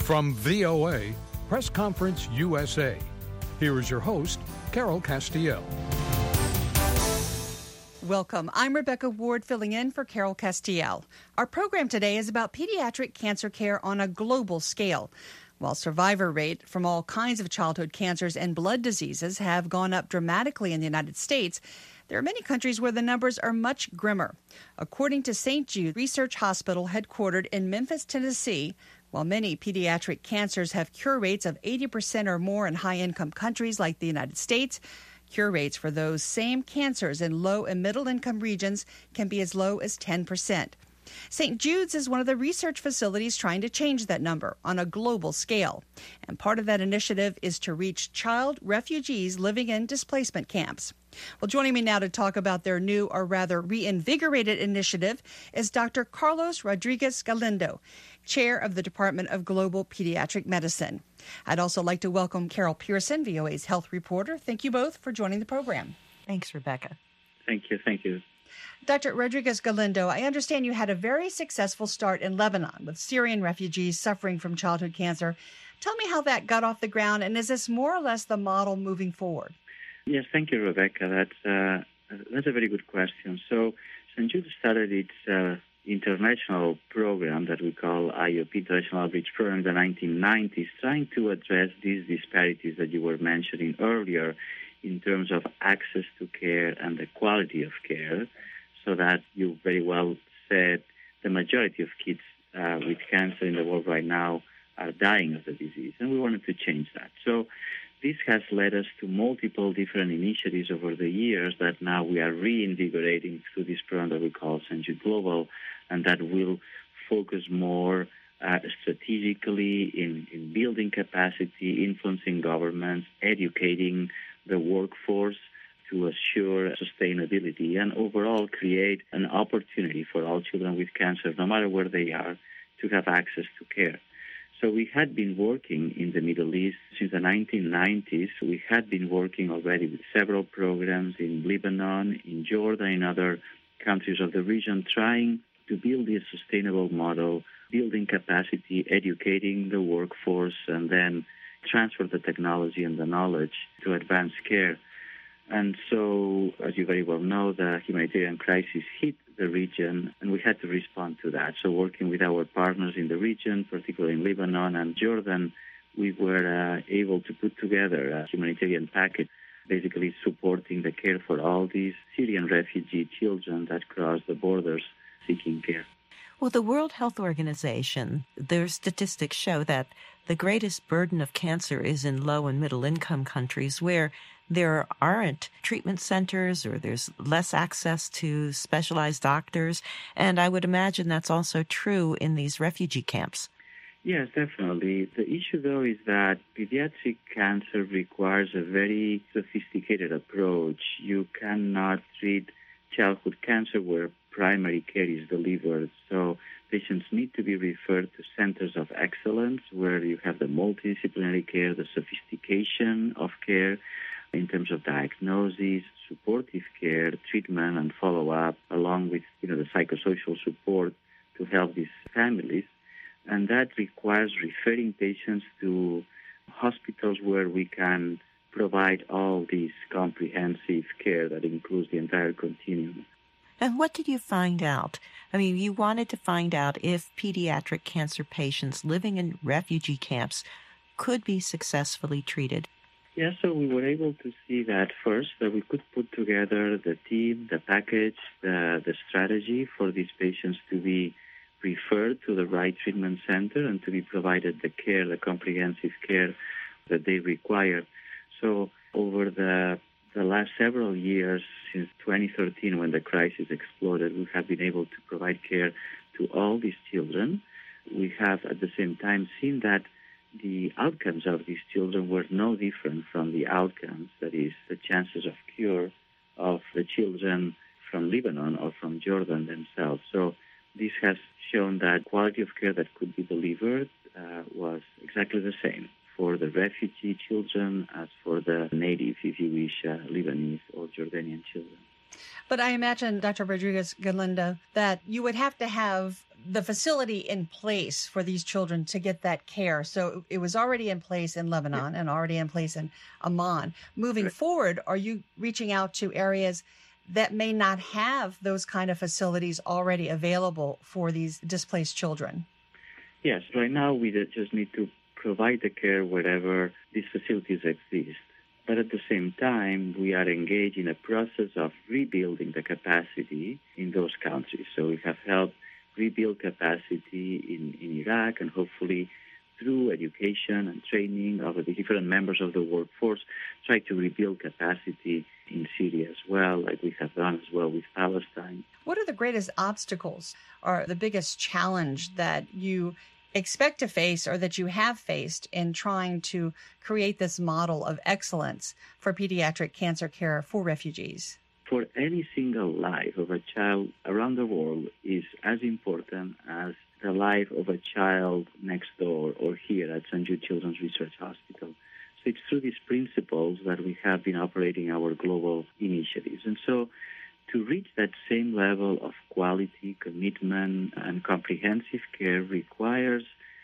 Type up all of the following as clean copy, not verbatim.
From VOA, Press Conference USA, here is your host, Carol Castiel. Welcome. I'm Rebecca Ward, filling in for Carol Castiel. Our program today is about pediatric cancer care on a global scale. While survivor rate from all kinds of childhood cancers and blood diseases have gone up dramatically in the United States, there are many countries where the numbers are much grimmer. According to St. Jude Research Hospital, headquartered in Memphis, Tennessee, while many pediatric cancers have cure rates of 80% or more in high-income countries like the United States, cure rates for those same cancers in low and middle-income regions can be as low as 10%. St. Jude's is one of the research facilities trying to change that number on a global scale. And part of that initiative is to reach child refugees living in displacement camps. Well, joining me now to talk about their new, or rather reinvigorated initiative, is Dr. Carlos Rodriguez Galindo, Chair of the Department of Global Pediatric Medicine. I'd also like to welcome Carol Pearson, VOA's health reporter. Thank you both for joining the program. Thanks, Rebecca. Thank you. Dr. Rodriguez Galindo, I understand you had a very successful start in Lebanon with Syrian refugees suffering from childhood cancer. Tell me how that got off the ground, and is this more or less the model moving forward? Yes, thank you, Rebecca. That's a very good question. So St. Jude started its international program that we call IOP, International Outreach Program, in the 1990s, trying to address these disparities that you were mentioning earlier in terms of access to care and the quality of care, so that you very well said the majority of kids with cancer in the world right now are dying of the disease, and we wanted to change that. So this has led us to multiple different initiatives over the years that now we are reinvigorating through this program that we call St. Jude Global, and that will focus more strategically in building capacity, influencing governments, educating the workforce to assure sustainability and overall create an opportunity for all children with cancer, no matter where they are, to have access to care. So we had been working in the Middle East since the 1990s. We had been working already with several programs in Lebanon, in Jordan, in other countries of the region, trying to build this sustainable model, building capacity, educating the workforce, and then transfer the technology and the knowledge to advance care. And so, as you very well know, the humanitarian crisis hit the region, and we had to respond to that. So working with our partners in the region, particularly in Lebanon and Jordan, we were able to put together a humanitarian package, basically supporting the care for all these Syrian refugee children that cross the borders seeking care. Well, the World Health Organization, their statistics show that the greatest burden of cancer is in low and middle income countries where there aren't treatment centers or there's less access to specialized doctors. And I would imagine that's also true in these refugee camps. Yes, definitely. The issue, though, is that pediatric cancer requires a very sophisticated approach. You cannot treat childhood cancer where primary care is delivered. So patients need to be referred to centers of excellence where you have the multidisciplinary care, the sophistication of care in terms of diagnosis, supportive care, treatment, and follow-up, along with the psychosocial support to help these families. And that requires referring patients to hospitals where we can provide all this comprehensive care that includes the entire continuum. And what did you find out? I mean, you wanted to find out if pediatric cancer patients living in refugee camps could be successfully treated. Yeah, so we were able to see that first, that we could put together the team, the package, the strategy for these patients to be referred to the right treatment center and to be provided the care, the comprehensive care that they require. So over the last several years, since 2013 when the crisis exploded, we have been able to provide care to all these children. We have at the same time seen that the outcomes of these children were no different from the outcomes, that is, the chances of cure of the children from Lebanon or from Jordan themselves. So this has shown that quality of care that could be delivered was exactly the same for the refugee children as for the native, if you wish, Lebanese or Jordanian children. But I imagine, Dr. Rodriguez Galindo, that you would have to have the facility in place for these children to get that care. So it was already in place in Lebanon and already in place in Amman. Moving forward, are you reaching out to areas that may not have those kind of facilities already available for these displaced children? Yes, right now we just need to provide the care wherever these facilities exist. But at the same time, we are engaged in a process of rebuilding the capacity in those countries. So we have helped rebuild capacity in Iraq, and hopefully through education and training of the different members of the workforce, try to rebuild capacity in Syria as well, like we have done as well with Palestine. What are the greatest obstacles or the biggest challenge that you expect to face or that you have faced in trying to create this model of excellence for pediatric cancer care for refugees? For any single life of a child around the world is as important as the life of a child next door or here at St. Jude Children's Research Hospital. So it's through these principles that we have been operating our global initiatives. And so to reach that same level of quality, commitment, and comprehensive care requires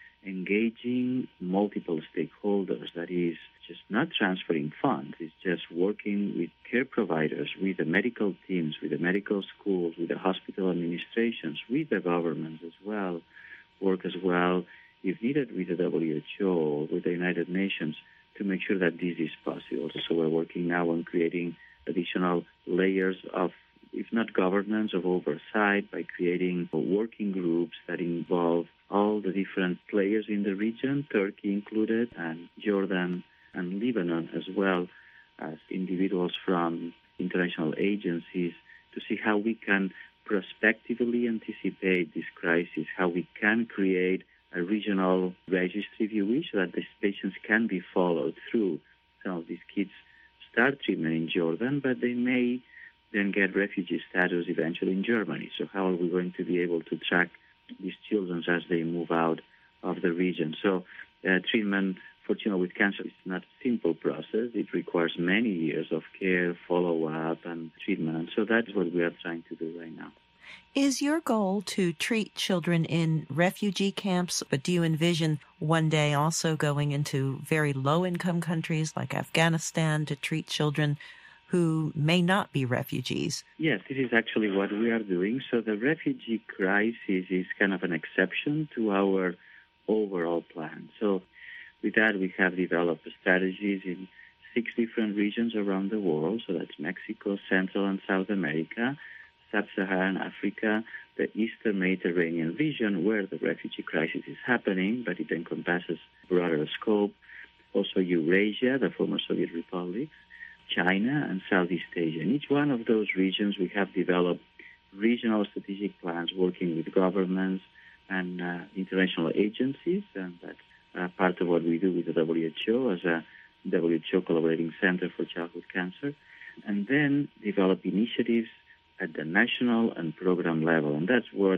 engaging multiple stakeholders. That is just not transferring funds. It's just working with care providers, with the medical teams, with the medical schools, with the hospital administrations, with the governments as well. Work as well, if needed, with the WHO, with the United Nations, to make sure that this is possible. So we're working now on creating additional layers of, if not governance, of oversight by creating working groups that involve all the different players in the region, Turkey included, and Jordan and Lebanon, as well as individuals from international agencies, to see how we can prospectively anticipate this crisis, how we can create a regional registry, if you wish, so that these patients can be followed through. Some of these kids start treatment in Jordan, but they may then get refugee status eventually in Germany. So how are we going to be able to track these children as they move out of the region? So treatment for children with cancer is not a simple process. It requires many years of care, follow-up, and treatment. And so that's what we are trying to do right now. Is your goal to treat children in refugee camps, but do you envision one day also going into very low-income countries like Afghanistan to treat children who may not be refugees? Yes, this is actually what we are doing. So the refugee crisis is kind of an exception to our overall plan. So with that, we have developed strategies in 6 different regions around the world. So that's Mexico, Central and South America, Sub-Saharan Africa, the Eastern Mediterranean region where the refugee crisis is happening, but it encompasses broader scope. Also Eurasia, the former Soviet republics, China, and Southeast Asia. In each one of those regions, we have developed regional strategic plans working with governments and international agencies, and that's part of what we do with the WHO as a WHO Collaborating Center for Childhood Cancer, and then develop initiatives at the national and program level, and that's where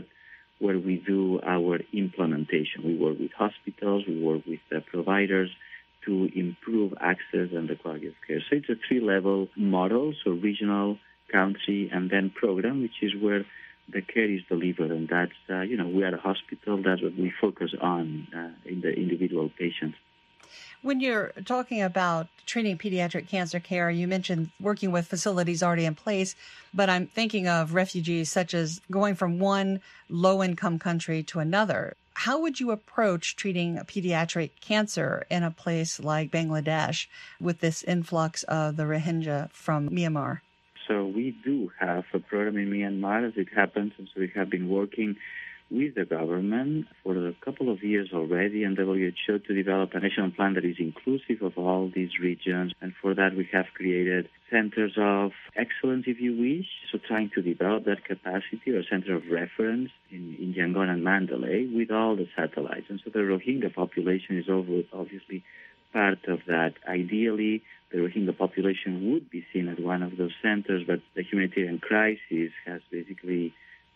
we do our implementation. We work with hospitals, we work with providers to improve access and the quality of care. So it's a 3-level model, so regional, country, and then program, which is where the care is delivered. And that's, we are a hospital, that's what we focus on in the individual patients. When you're talking about treating pediatric cancer care, you mentioned working with facilities already in place, but I'm thinking of refugees such as going from one low-income country to another. How would you approach treating pediatric cancer in a place like Bangladesh with this influx of the Rohingya from Myanmar? So we do have a program in Myanmar as it happens, and so we have been working with the government for a couple of years already and WHO to develop a national plan that is inclusive of all these regions. And for that, we have created centers of excellence, if you wish, so trying to develop that capacity or center of reference in Yangon and Mandalay with all the satellites. And so the Rohingya population is obviously part of that. Ideally, the Rohingya population would be seen at one of those centers, but the humanitarian crisis has basically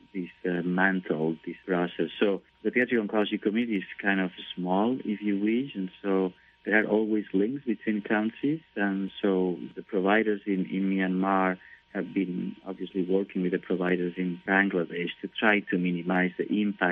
dismantled this process. So the pediatric oncology community is kind of small, if you wish, and so there are always links between countries. And so the providers in Myanmar have been obviously working with the providers in Bangladesh to try to minimize the impact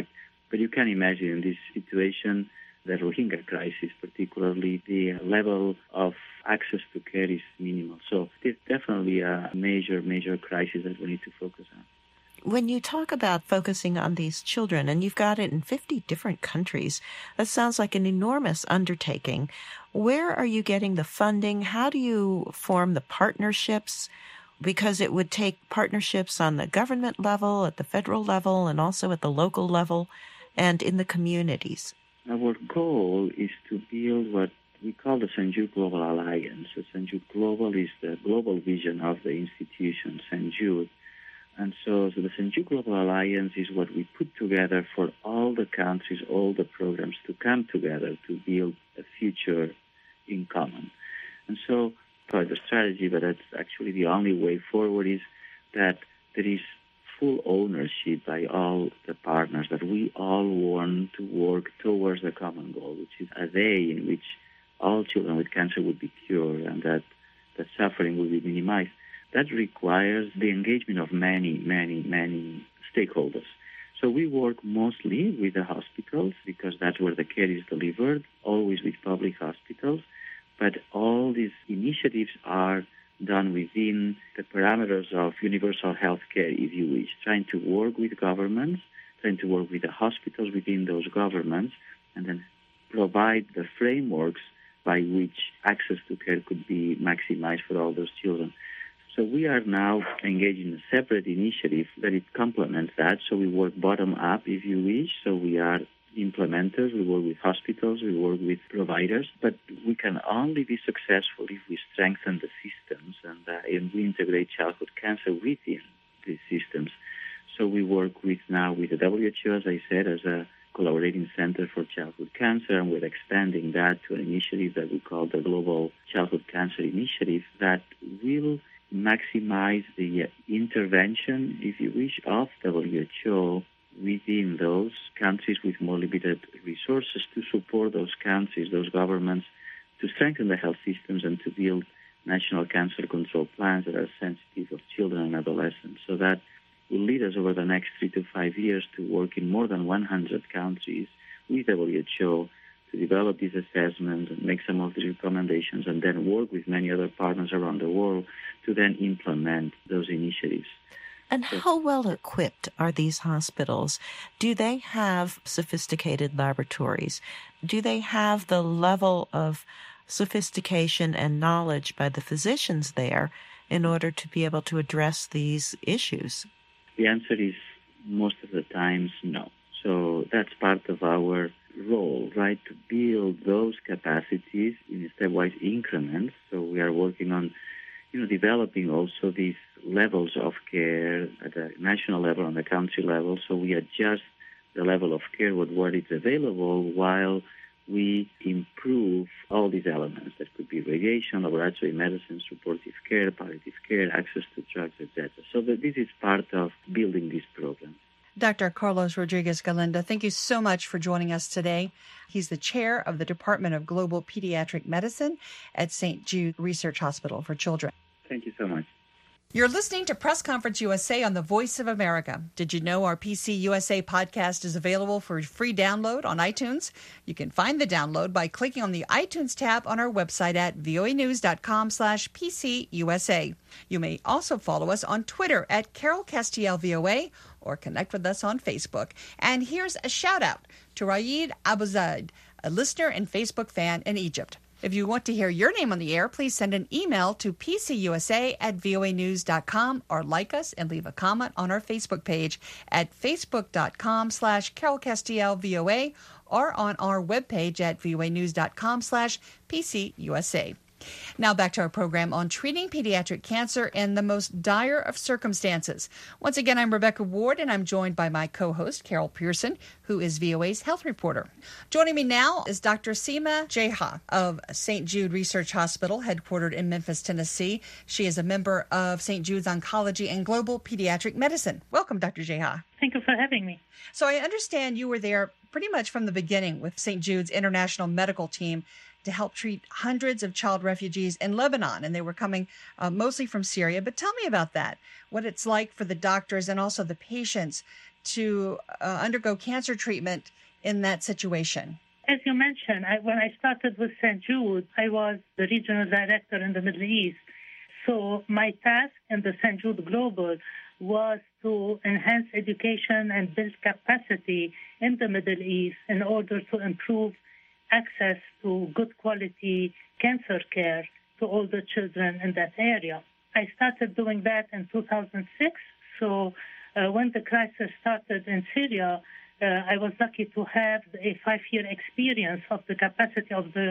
But you can imagine in this situation, the Rohingya crisis particularly, the level of access to care is minimal. So it's definitely a major crisis that we need to focus on. When you talk about focusing on these children, and you've got it in 50 different countries, that sounds like an enormous undertaking. Where are you getting the funding? How do you form the partnerships? Because it would take partnerships on the government level, at the federal level, and also at the local level, and in the communities. Our goal is to build what we call the St. Jude Global Alliance. So St. Jude Global is the global vision of the institution, St. Jude. And so the St. Jude Global Alliance is what we put together for all the countries, all the programs to come together to build a future in common. And so part of the strategy, but that's actually the only way forward, is that there is full ownership by all the partners, that we all want to work towards the common goal, which is a day in which all children with cancer would be cured and that the suffering will be minimized. That requires the engagement of many stakeholders. So we work mostly with the hospitals because that's where the care is delivered, always with public hospitals. But all these initiatives are done within the parameters of universal health care, if you wish, trying to work with governments, trying to work with the hospitals within those governments, and then provide the frameworks by which access to care could be maximized for all those children. So we are now engaged in a separate initiative that it complements that. So we work bottom up, if you wish. So we are implementers, we work with hospitals, we work with providers, but we can only be successful if we strengthen the systems and we integrate childhood cancer within these systems. So we work now with the WHO, as I said, as a collaborating center for childhood cancer, and we're expanding that to an initiative that we call the Global Childhood Cancer Initiative that will maximize the intervention, if you wish, of WHO within those countries with more limited resources to support those countries, those governments, to strengthen the health systems and to build national cancer control plans that are sensitive of children and adolescents. So that will lead us over the next 3 to 5 years to work in more than 100 countries with WHO to develop these assessments and make some of the recommendations, and then work with many other partners around the world to then implement those initiatives. And how well equipped are these hospitals? Do they have sophisticated laboratories? Do they have the level of sophistication and knowledge by the physicians there in order to be able to address these issues? The answer is most of the times no. So that's part of our role, right, to build those capacities in stepwise increments. So we are working on, developing also these levels of care at the national level, on the country level. So we adjust the level of care with what is available while we improve all these elements. That could be radiation, laboratory medicine, supportive care, palliative care, access to drugs, etc. So this is part of building this program. Dr. Carlos Rodriguez Galindo, thank you so much for joining us today. He's the chair of the Department of Global Pediatric Medicine at St. Jude Research Hospital for Children. Thank you so much. You're listening to Press Conference USA on the Voice of America. Did you know our PC USA podcast is available for free download on iTunes? You can find the download by clicking on the iTunes tab on our website at voanews.com/PCUSA. You may also follow us on Twitter at Carol Castiel VOA or connect with us on Facebook. And here's a shout out to Raed Abuzaid, a listener and Facebook fan in Egypt. If you want to hear your name on the air, please send an email to pcusa@voanews.com or like us and leave a comment on our Facebook page at facebook.com/Carol Castiel VOA or on our webpage at voanews.com/PCUSA. Now back to our program on treating pediatric cancer in the most dire of circumstances. Once again, I'm Rebecca Ward, and I'm joined by my co-host, Carol Pearson, who is VOA's health reporter. Joining me now is Dr. Seema Jeha of St. Jude Research Hospital, headquartered in Memphis, Tennessee. She is a member of St. Jude's Oncology and Global Pediatric Medicine. Welcome, Dr. Jeha. Thank you for having me. So I understand you were there pretty much from the beginning with St. Jude's international medical team to help treat hundreds of child refugees in Lebanon, and they were coming mostly from Syria. But tell me about that, what it's like for the doctors and also the patients to undergo cancer treatment in that situation? As you mentioned, when I started with St. Jude, I was the regional director in the Middle East. So my task in the St. Jude Global was to enhance education and build capacity in the Middle East in order to improve access to good quality cancer care to all the children in that area. I started doing that in 2006. So when the crisis started in Syria, I was lucky to have a 5-year experience of the capacity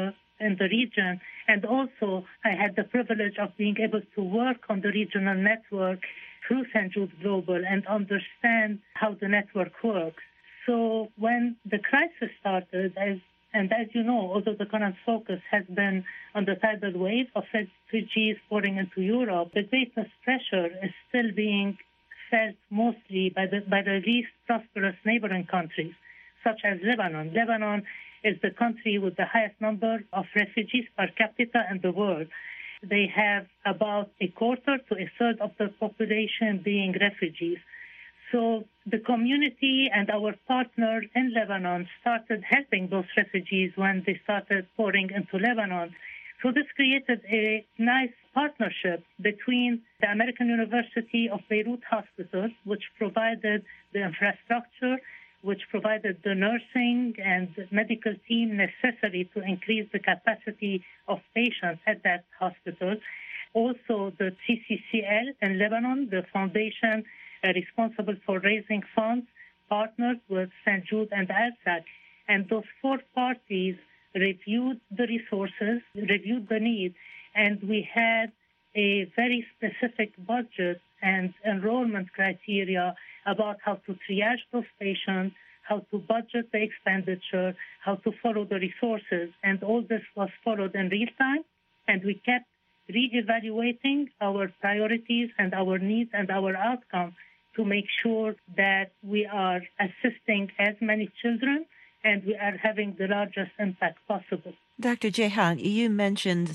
in the region. And also, I had the privilege of being able to work on the regional network through St. Jude Global and understand how the network works. So when the crisis started, as you know, although the current focus has been on the tidal wave of refugees pouring into Europe, the greatest pressure is still being felt mostly by the least prosperous neighboring countries, such as Lebanon. Lebanon is the country with the highest number of refugees per capita in the world. They have about a quarter to a third of the population being refugees. So the community and our partner in Lebanon started helping those refugees when they started pouring into Lebanon. So this created a nice partnership between the American University of Beirut Hospital, which provided the infrastructure, which provided the nursing and medical team necessary to increase the capacity of patients at that hospital. Also, the CCCL in Lebanon, the foundation responsible for raising funds, partnered with St. Jude and ALSAC. And those 4 parties reviewed the resources, reviewed the needs, and we had a very specific budget and enrollment criteria about how to triage those patients, how to budget the expenditure, how to follow the resources. And all this was followed in real time, and we kept re-evaluating our priorities and our needs and our outcomes to make sure that we are assisting as many children and we are having the largest impact possible. Dr. Jehan, you mentioned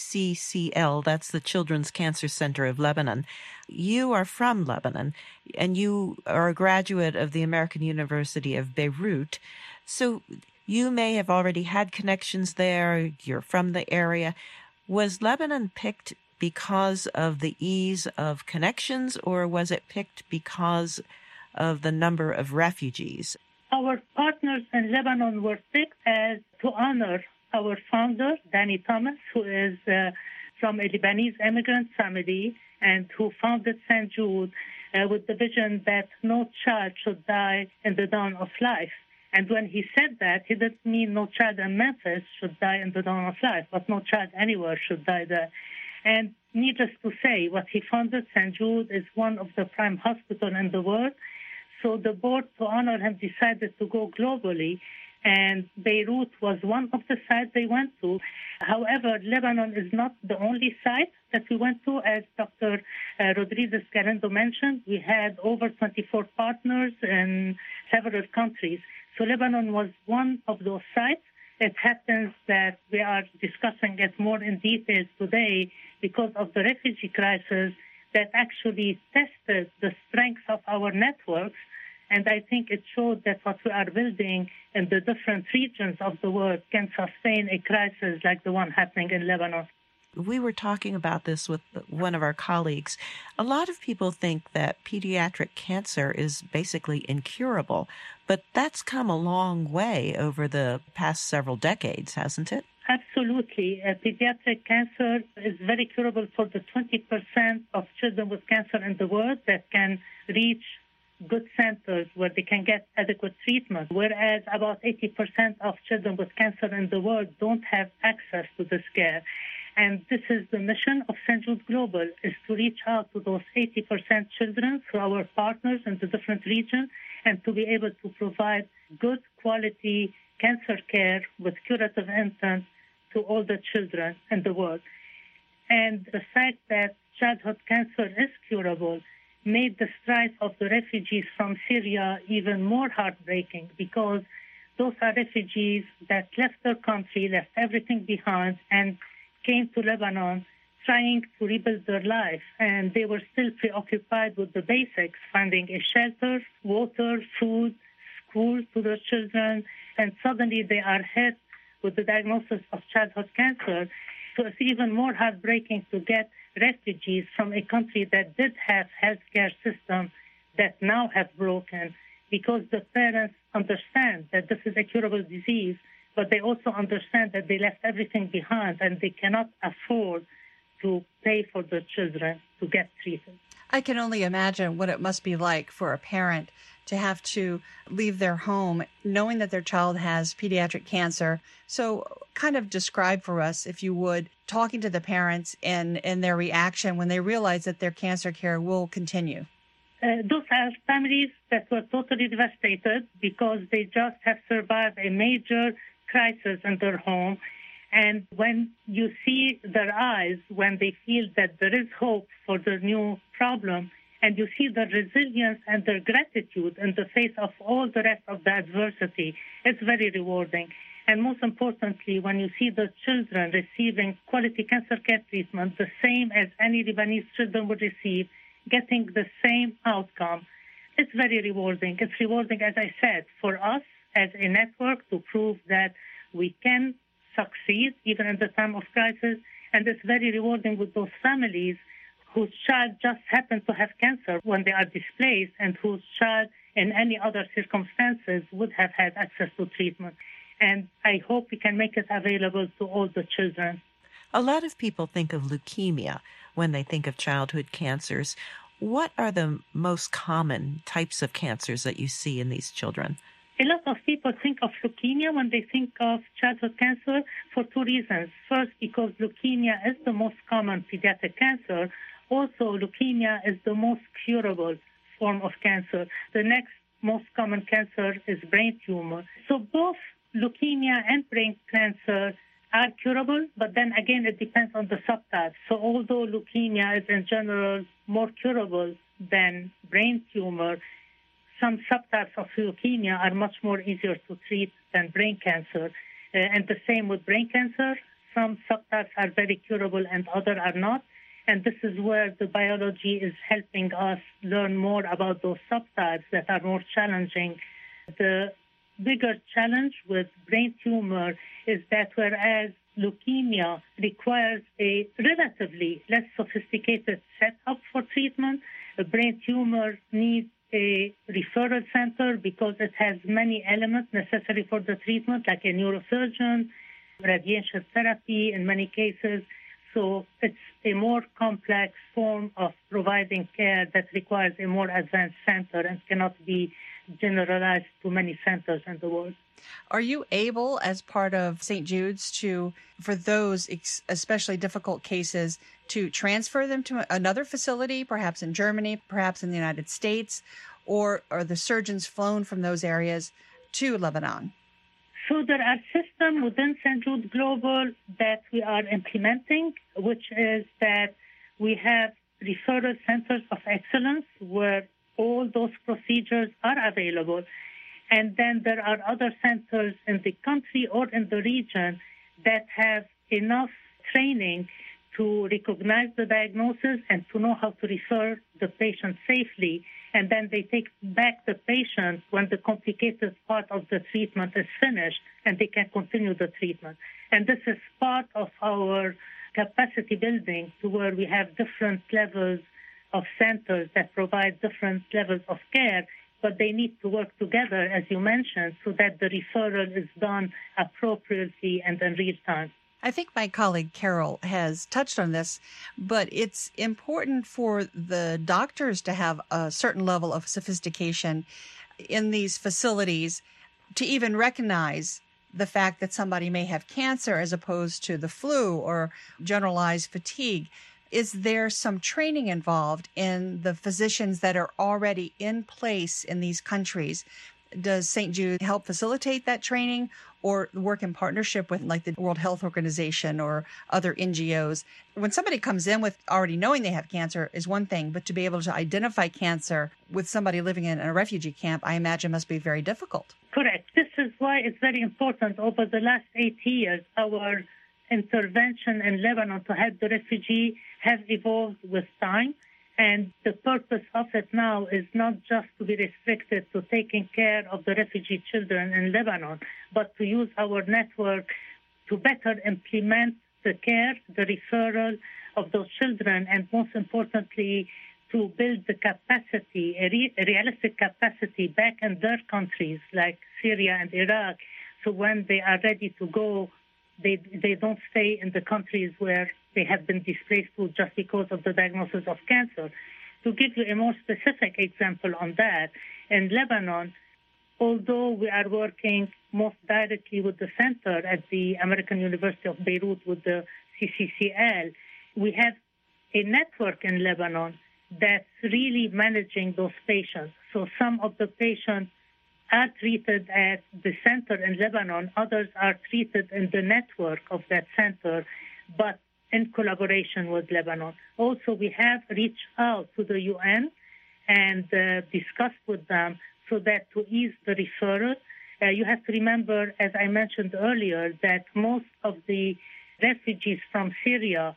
CCCL, that's the Children's Cancer Center of Lebanon. You are from Lebanon, and you are a graduate of the American University of Beirut. So you may have already had connections there. You're from the area. Was Lebanon picked because of the ease of connections, or was it picked because of the number of refugees? Our partners in Lebanon were picked to honor our founder, Danny Thomas, who is from a Lebanese immigrant family and who founded St. Jude with the vision that no child should die in the dawn of life. And when he said that, he didn't mean no child in Memphis should die in the dawn of life, but no child anywhere should die there. And needless to say, what he founded, St. Jude, is one of the prime hospitals in the world. So the board, to honor him, decided to go globally, and Beirut was one of the sites they went to. However, Lebanon is not the only site that we went to. As Dr. Rodriguez Galindo mentioned, we had over 24 partners in several countries. So Lebanon was one of those sites. It happens that we are discussing it more in detail today because of the refugee crisis that actually tested the strengths of our networks. And I think it showed that what we are building in the different regions of the world can sustain a crisis like the one happening in Lebanon. We were talking about this with one of our colleagues. A lot of people think that pediatric cancer is basically incurable, but that's come a long way over the past several decades, hasn't it? Absolutely. Pediatric cancer is very curable for the 20% of children with cancer in the world that can reach good centers where they can get adequate treatment, whereas about 80% of children with cancer in the world don't have access to this care. And this is the mission of St. Jude Global, is to reach out to those 80% children through our partners in the different regions and to be able to provide good quality cancer care with curative intent to all the children in the world. And the fact that childhood cancer is curable made the strife of the refugees from Syria even more heartbreaking, because those are refugees that left their country, left everything behind, and came to Lebanon trying to rebuild their life, and they were still preoccupied with the basics, finding a shelter, water, food, school to their children, and suddenly they are hit with the diagnosis of childhood cancer. So it's even more heartbreaking to get refugees from a country that did have healthcare systems that now have broken, because the parents understand that this is a curable disease, but they also understand that they left everything behind and they cannot afford to pay for their children to get treated. I can only imagine what it must be like for a parent to have to leave their home knowing that their child has pediatric cancer. So kind of describe for us, if you would, talking to the parents and their reaction when they realize that their cancer care will continue. Those are families that were totally devastated because they just have survived a major crisis in their home. And when you see their eyes, when they feel that there is hope for their new problem, and you see their resilience and their gratitude in the face of all the rest of the adversity, it's very rewarding. And most importantly, when you see the children receiving quality cancer care treatment, the same as any Lebanese children would receive, getting the same outcome, it's very rewarding. It's rewarding, as I said, for us as a network to prove that we can succeed even in the time of crisis. And it's very rewarding with those families whose child just happened to have cancer when they are displaced and whose child in any other circumstances would have had access to treatment. And I hope we can make it available to all the children. A lot of people think of leukemia when they think of childhood cancers. What are the most common types of cancers that you see in these children? A lot of people think of leukemia when they think of childhood cancer for two reasons. First, because leukemia is the most common pediatric cancer. Also, leukemia is the most curable form of cancer. The next most common cancer is brain tumor. So both leukemia and brain cancer are curable, but then again, it depends on the subtype. So although leukemia is in general more curable than brain tumor, some subtypes of leukemia are much more easier to treat than brain cancer. And the same with brain cancer. Some subtypes are very curable and others are not. And this is where the biology is helping us learn more about those subtypes that are more challenging. The bigger challenge with brain tumor is that whereas leukemia requires a relatively less sophisticated setup for treatment, a brain tumor needs a referral center because it has many elements necessary for the treatment, like a neurosurgeon, radiation therapy in many cases. So it's a more complex form of providing care that requires a more advanced center and cannot be generalized to many centers in the world. Are you able, as part of St. Jude's, for those especially difficult cases, to transfer them to another facility, perhaps in Germany, perhaps in the United States, or are the surgeons flown from those areas to Lebanon? So there are systems within St. Jude Global that we are implementing, which is that we have referral centers of excellence where all those procedures are available. And then there are other centers in the country or in the region that have enough training to recognize the diagnosis and to know how to refer the patient safely. And then they take back the patient when the complicated part of the treatment is finished and they can continue the treatment. And this is part of our capacity building to where we have different levels of centers that provide different levels of care, but they need to work together, as you mentioned, so that the referral is done appropriately and in real time. I think my colleague Carol has touched on this, but it's important for the doctors to have a certain level of sophistication in these facilities to even recognize the fact that somebody may have cancer as opposed to the flu or generalized fatigue. Is there some training involved in the physicians that are already in place in these countries? Does St. Jude help facilitate that training or work in partnership with like the World Health Organization or other NGOs? When somebody comes in with already knowing they have cancer is one thing, but to be able to identify cancer with somebody living in a refugee camp, I imagine must be very difficult. Correct. This is why it's very important. Over the last 8 years, our intervention in Lebanon to help the refugee have evolved with time. And the purpose of it now is not just to be restricted to taking care of the refugee children in Lebanon, but to use our network to better implement the care, the referral of those children, and most importantly, to build the capacity, a realistic capacity back in their countries like Syria and Iraq. So when they are ready to go, they don't stay in the countries where they have been displaced to just because of the diagnosis of cancer. To give you a more specific example on that, in Lebanon, although we are working most directly with the center at the American University of Beirut with the CCCL, we have a network in Lebanon that's really managing those patients. So some of the patients are treated at the center in Lebanon. Others are treated in the network of that center, but in collaboration with Lebanon. Also, we have reached out to the UN and discussed with them so that to ease the referral. You have to remember, as I mentioned earlier, that most of the refugees from Syria,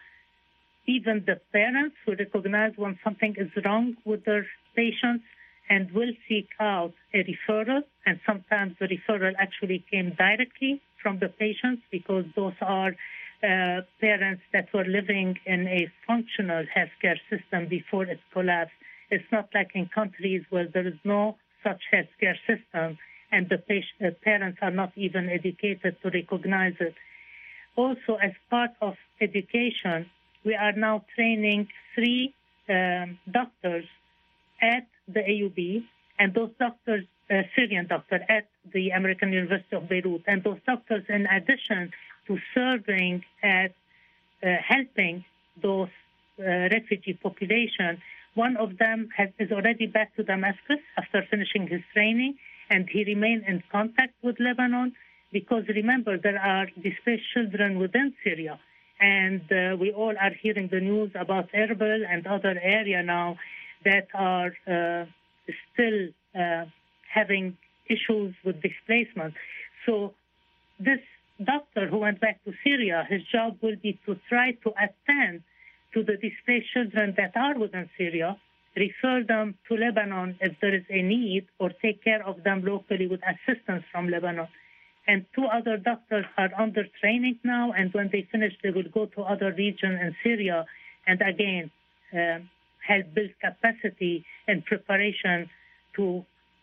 even the parents who recognize when something is wrong with their patients and will seek out a referral, and sometimes the referral actually came directly from the patients because those are parents that were living in a functional healthcare system before it collapsed. It's not like in countries where there is no such healthcare system and the parents are not even educated to recognize it. Also, as part of education, we are now training 3 doctors at the AUB, and those doctors, Syrian doctors at the American University of Beirut, and those doctors, in addition to serving at helping those refugee population, one of them is already back to Damascus after finishing his training, and he remained in contact with Lebanon because, remember, there are displaced children within Syria. And we all are hearing the news about Erbil and other areas now that are still having issues with displacement. So this doctor who went back to Syria, his job will be to try to attend to the displaced children that are within Syria, refer them to Lebanon if there is a need, or take care of them locally with assistance from Lebanon. And 2 other doctors are under training now, and when they finish, they will go to other regions in Syria and again help build capacity and preparation to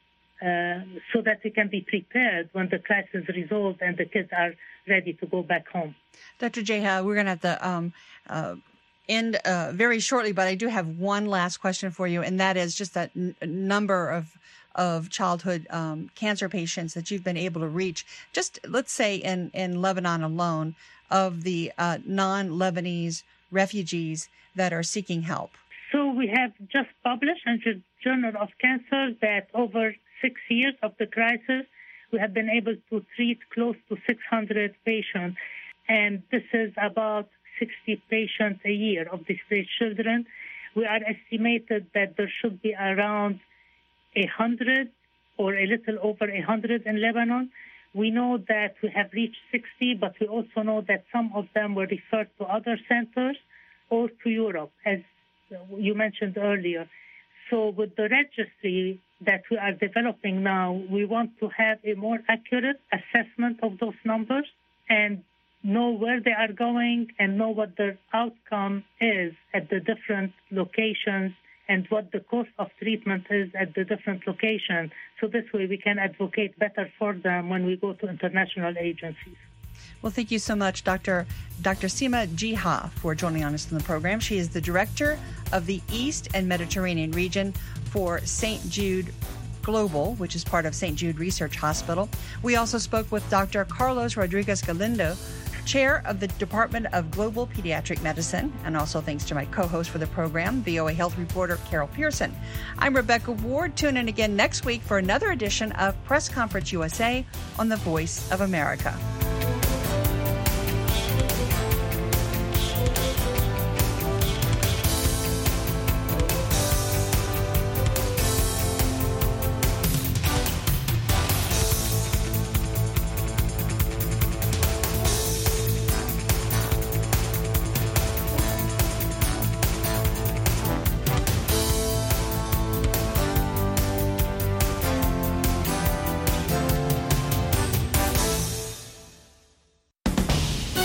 so that they can be prepared when the crisis is resolved and the kids are ready to go back home. Dr. Jeha, we're going to have to end very shortly, but I do have one last question for you, and that is just that number of childhood cancer patients that you've been able to reach. Just let's say in Lebanon alone, of the non-Lebanese refugees that are seeking help. So we have just published in the Journal of Cancer that over 6 years of the crisis, we have been able to treat close to 600 patients, and this is about 60 patients a year of displaced children. We are estimated that there should be around 100 or a little over 100 in Lebanon. We know that we have reached 60, but we also know that some of them were referred to other centers or to Europe, as you mentioned earlier. So with the registry that we are developing now, we want to have a more accurate assessment of those numbers and know where they are going and know what their outcome is at the different locations and what the cost of treatment is at the different locations. So this way we can advocate better for them when we go to international agencies. Well, thank you so much, Dr. Sima Jeha, for joining us in the program. She is the director of the East and Mediterranean region for St. Jude Global, which is part of St. Jude Research Hospital. We also spoke with Dr. Carlos Rodriguez Galindo, chair of the Department of Global Pediatric Medicine, and also thanks to my co-host for the program, VOA Health reporter Carol Pearson. I'm Rebecca Ward. Tune in again next week for another edition of Press Conference USA on the Voice of America.